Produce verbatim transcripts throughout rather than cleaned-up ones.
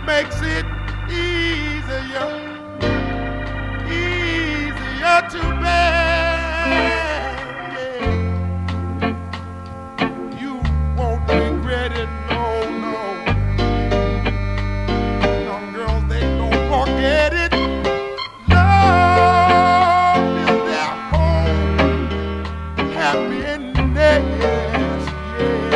makes it easier, easier to bear. You won't regret it, no, no. Young girls, they don't forget it. Love is their home, happiness, yeah.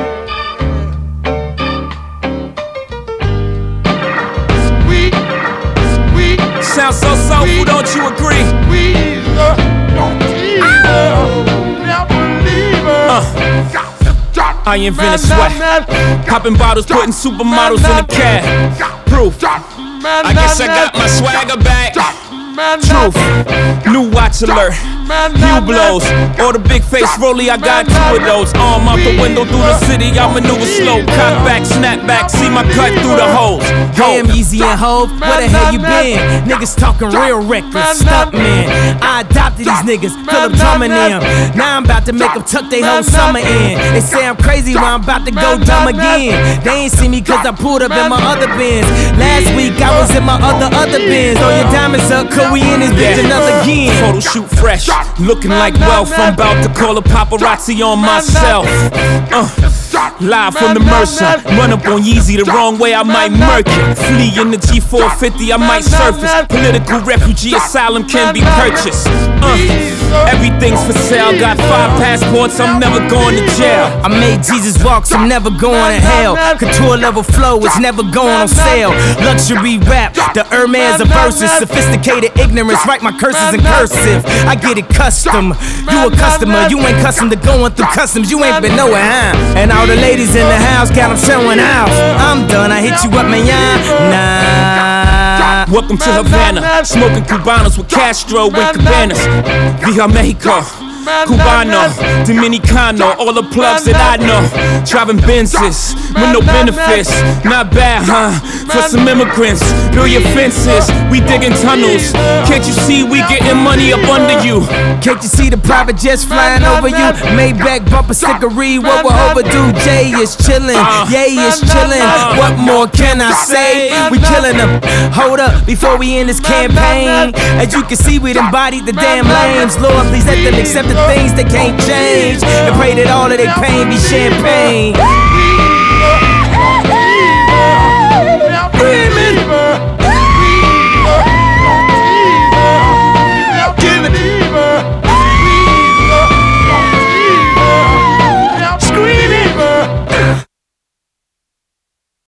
Sweet, sweet. Sounds so soulful, don't you agree? Squeeze her, don't tease her, never leave her. Uh. I invented sweat, popping bottles, putting supermodels in a cab. Proof, I guess I got my swagger back. Truth, new watch alert, few blows. Or the big face rollie, I got two of those. Arm out the window through the city, I maneuver slow. Cock back, snap back, see my cut through the holes. Damn, Easy and Hov, where the hell you been? Niggas talking real reckless, stunt man. I adopted these niggas, Philip drumming them. Now I'm about to make them tuck they whole summer in. They say I'm crazy, but I'm about to go dumb again. They ain't see me cause I pulled up in my other Benz. Last week I was in my other other Benz. Throw your diamonds up, cause we in this bitch another again. Photo shoot fresh, looking like wealth. I'm about to call a paparazzi on myself. Uh, live from the Mercer, run up on Yeezy the wrong way, I might murk it. Flee in the G four fifty, I might surface. Political refugee asylum can be purchased. Uh, everything's for sale, got five passports, I'm never going to jail. I made Jesus walk, so I'm never going to hell. Couture level flow is never going on sale. Luxury rap, the Hermes of verses. Sophisticated ignorance, write my curses in cursive. I get it custom. You a customer, you ain't custom to going through customs. You ain't been nowhere, huh? And all the ladies in the house got them showing out. I'm done, I hit you up, man, nah. Welcome to Havana, smoking Cubanos with Castro and Cabanas. Via Mexico, Cubano, Dominicano, all the plugs that I know. Driving Benzes with no benefits, not bad, huh? For some immigrants, build your fences, we digging tunnels. Can't you see we getting money up under you? Can't you see the private jets flying over you? Maybach bumper stickery, what we're overdue. Jay is chillin', Yay is chillin'. What more can I say? We killin' them. Hold up, before we end this campaign. As you can see, we embodied the damn lames. Lord, please let them accept the things they can't change, and pray that all of their pain be champagne.